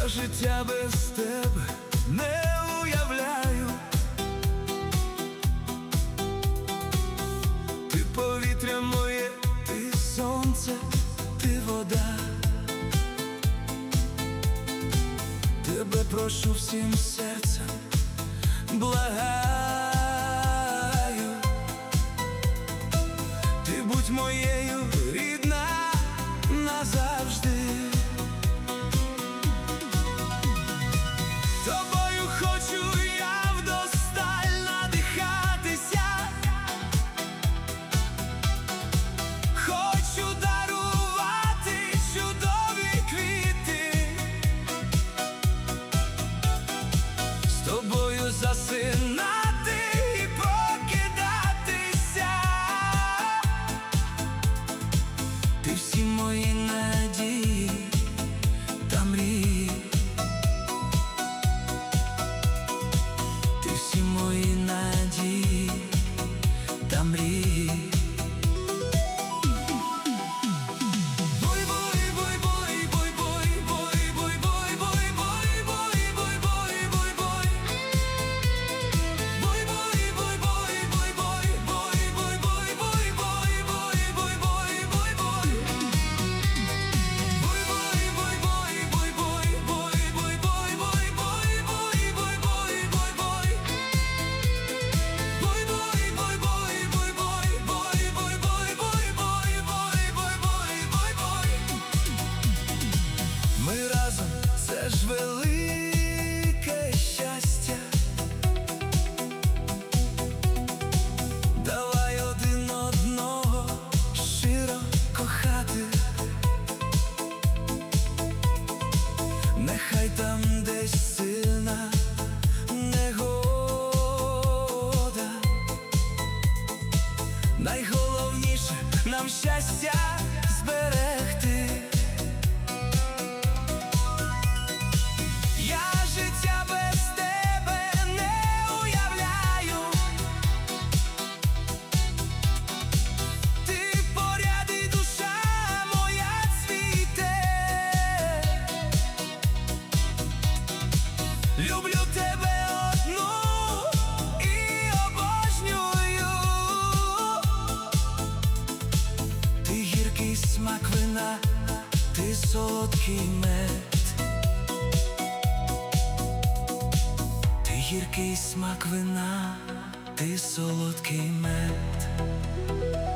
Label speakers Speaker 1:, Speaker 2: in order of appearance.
Speaker 1: Я життя без тебе не уявляю. Ти повітря моє, ти сонце, ти вода. Тебе прошу всім серцем, благаю. Ти будь моєю рідна назавжди. Тобою хочу я вдосталь надихатися. Хочу дарувати чудові квіти. З тобою засинати і прокидатися. Ти всі мої надії та мрії. Ти всі мої надії та мрії. Ми разом, це ж велике щастя. Давай один одного щиро кохати. Нехай там десь сильна негода. Найголовніше нам щастя зберегти. Я життя без тебе не уявляю. Ти поряд і душа моя цвіте. Люблю тебе одну і обожнюю. Ти гіркий смак вина, ти солодкий мед. Ти гіркий смак вина, ти солодкий мед.